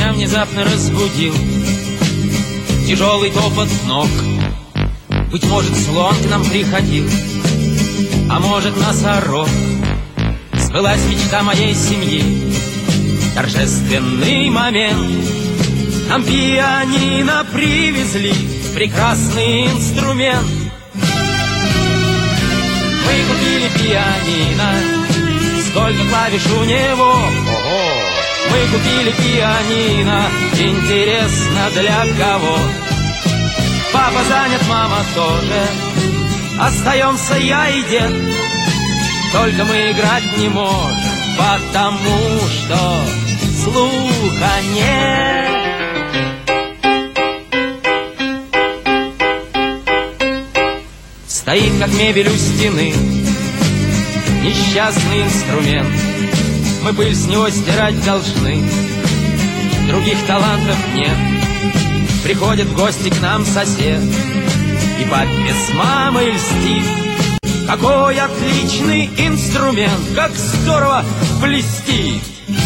Меня внезапно разбудил тяжелый топот ног. Быть может, слон к нам приходил, а может, носорог. Сбылась мечта моей семьи. Торжественный момент. Нам пианино привезли, прекрасный инструмент. Мы купили пианино, сколько клавиш у него. Ого! Мы купили пианино, интересно для кого? Папа занят, мама тоже, остаемся я и дед. Только мы играть не можем, потому что слуха нет. Стоит, как мебель у стены, несчастный инструмент. Мы пыль с него стирать должны, других талантов нет. Приходит в гости к нам сосед и папе с мамой льстит. Какой отличный инструмент, как здорово блестит.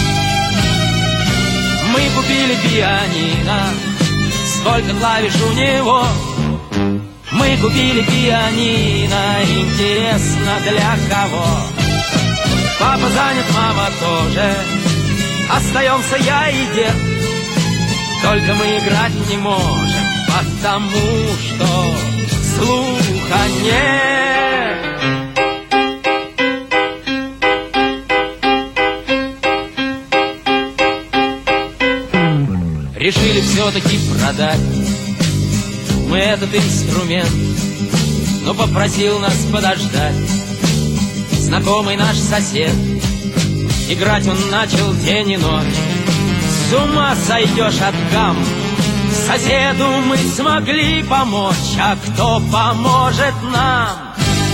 Мы купили пианино, сколько клавиш у него. Мы купили пианино, интересно для кого? Папа занят, мама тоже, остаемся я и дед. Только мы играть не можем, потому что слуха нет. Решили все-таки продать мы этот инструмент, но попросил нас подождать знакомый наш сосед. Играть он начал день и ночь, с ума сойдешь от гам. Соседу мы смогли помочь, а кто поможет нам?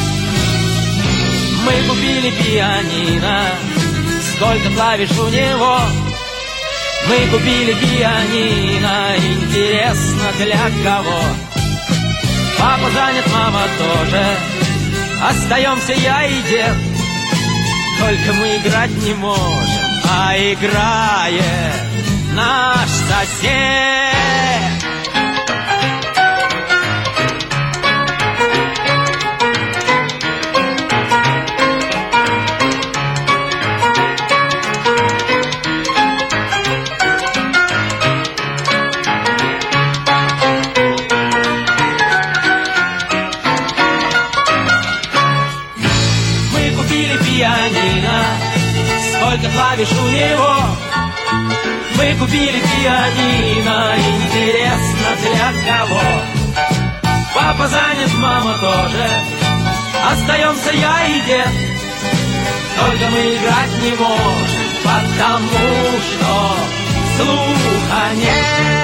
Мы купили пианино, сколько клавиш у него. Мы купили пианино, интересно для кого? Папа занят, мама тоже, остаемся я и дед. Только мы играть не можем, а играет наш сосед. Сколько клавиш у него. Мы купили пианино, интересно для кого? Папа занят, мама тоже, остаемся я и дед. Только мы играть не можем, потому что слуха нет.